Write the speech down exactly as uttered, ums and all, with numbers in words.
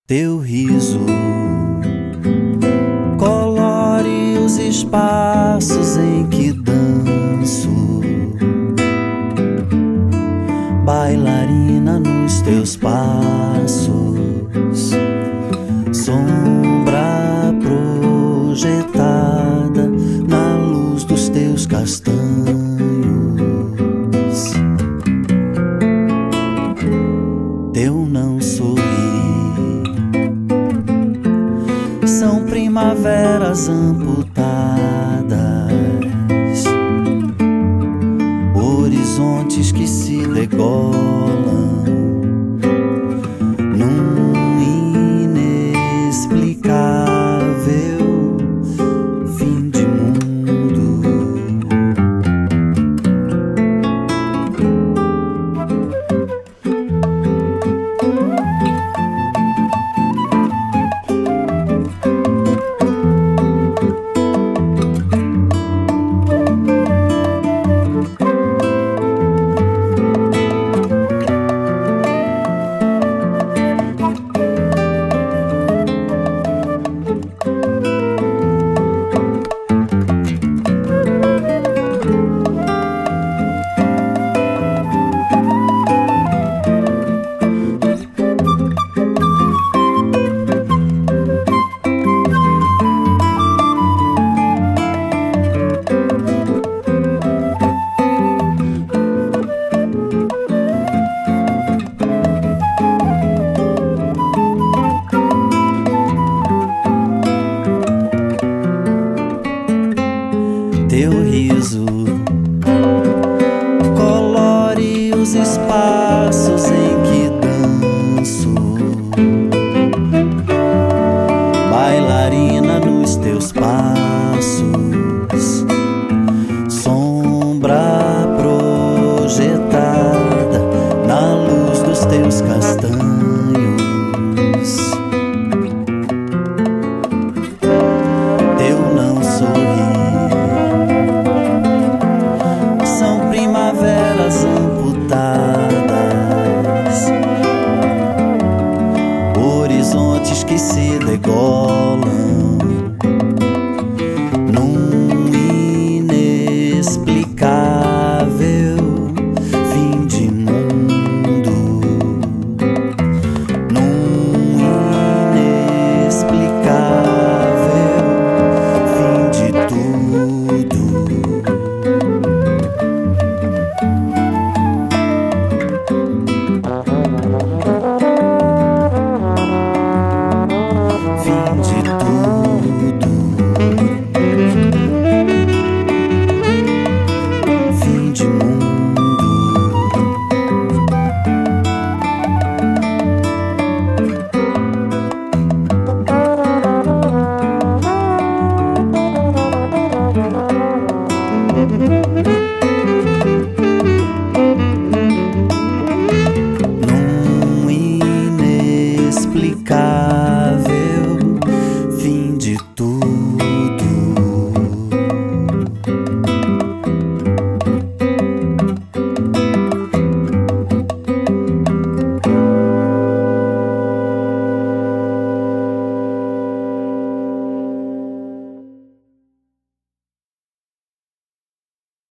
Teu riso colore os espaços em que danço, bailarina nos teus passos, sombra projetada na luz dos teus castanhos. Teu não sorrir são primaveras amputadas, horizontes que se degolam num inexplicável fim de mundo. Teu riso colore os espaços em que danço, bailarina nos teus passos, sombra projetada na luz dos teus castanhos. Teu não sorrir primaveras amputadas, horizontes que se degolam